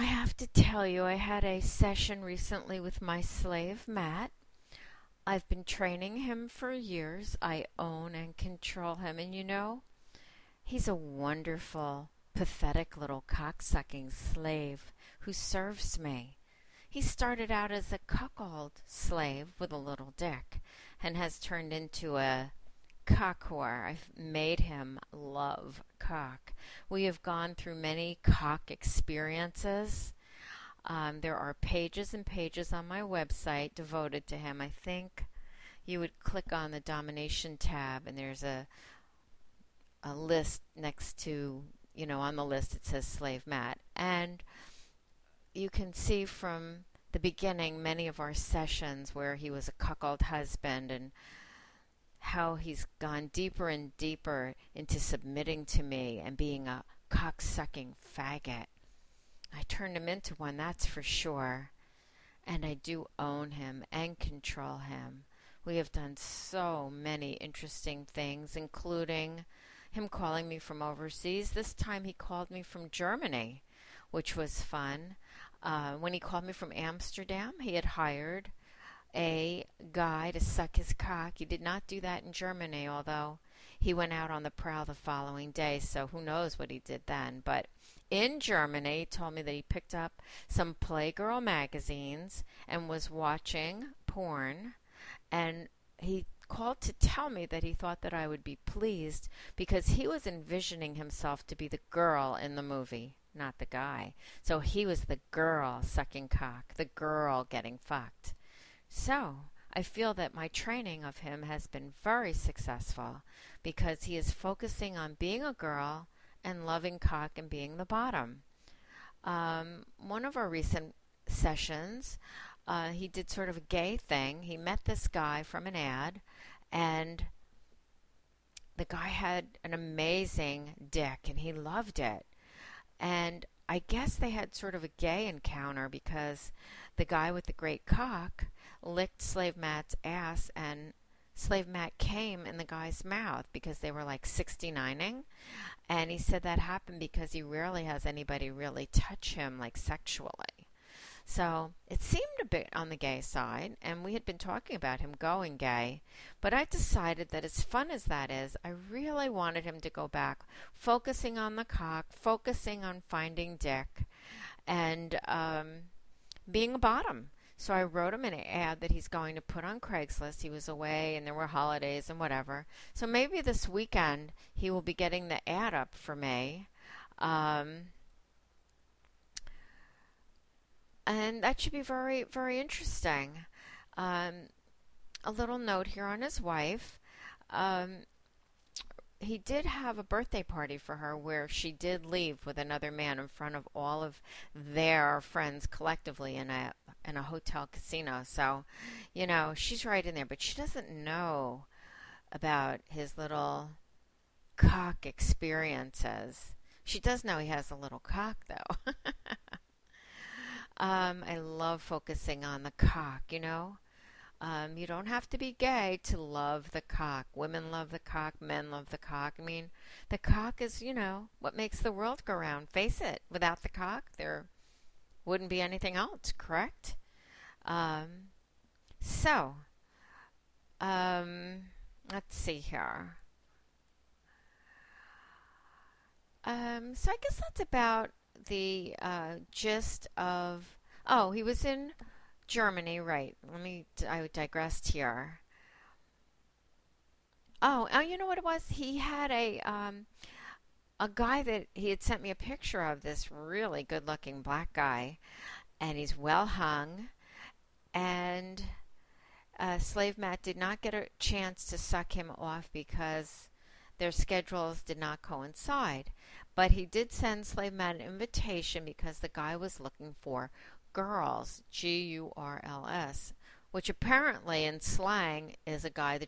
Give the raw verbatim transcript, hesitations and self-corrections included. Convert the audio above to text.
I have to tell you, I had a session recently with my slave, Matt. I've been training him for years. I own and control him, and you know, he's a wonderful, pathetic little cocksucking slave who serves me. He started out as a cuckold slave with a little dick and has turned into a cock whore. I've made him love cock. We have gone through many cock experiences. Um, there are pages and pages on my website devoted to him. I think you would click on the domination tab and there's a a list next to, you know, on the list it says Slave Matt. And you can see from the beginning many of our sessions where he was a cuckold husband and how he's gone deeper and deeper into submitting to me and being a cock-sucking faggot. I turned him into one, that's for sure. And I do own him and control him. We have done so many interesting things, including him calling me from overseas. This time he called me from Germany, which was fun. Uh, when he called me from Amsterdam, he had hired a guy to suck his cock. He did not do that in Germany, although he went out on the prowl the following day, so who knows what he did then. But in Germany, he told me that he picked up some Playgirl magazines and was watching porn, and he called to tell me that he thought that I would be pleased because he was envisioning himself to be the girl in the movie, not the guy. So he was the girl sucking cock, the girl getting fucked. So I feel that my training of him has been very successful because he is focusing on being a girl and loving cock and being the bottom. Um, one of our recent sessions, uh, he did sort of a gay thing. He met this guy from an ad, and the guy had an amazing dick, and he loved it. And I guess they had sort of a gay encounter because the guy with the great cock licked Slave Matt's ass, and Slave Matt came in the guy's mouth because they were like sixty-nining. And he said that happened because he rarely has anybody really touch him like sexually. So it seemed a bit on the gay side, and we had been talking about him going gay, but I decided that as fun as that is, I really wanted him to go back, focusing on the cock, focusing on finding dick, and um, being a bottom. So I wrote him an ad that he's going to put on Craigslist. He was away and there were holidays and whatever. So maybe this weekend he will be getting the ad up for me. Um, and that should be very, very interesting. Um, a little note here on his wife. Um, he did have a birthday party for her where she did leave with another man in front of all of their friends collectively in a in a hotel casino. So, you know, she's right in there, but she doesn't know about his little cock experiences. She does know he has a little cock, though. um, I love focusing on the cock, you know. Um, you don't have to be gay to love the cock. Women love the cock. Men love the cock. I mean, the cock is, you know, what makes the world go round. Face it. Without the cock, there wouldn't be anything else, correct? Um, so, um, let's see here. Um, so I guess that's about the uh, gist of... Oh, he was in Germany, right. Let me, I digressed here. Oh, oh, you know what it was? He had a, um, a guy that he had sent me a picture of, this really good-looking black guy, and he's well hung, and uh, Slave Matt did not get a chance to suck him off because their schedules did not coincide. But he did send Slave Matt an invitation because the guy was looking for girls, G U R L S, which apparently in slang is a guy that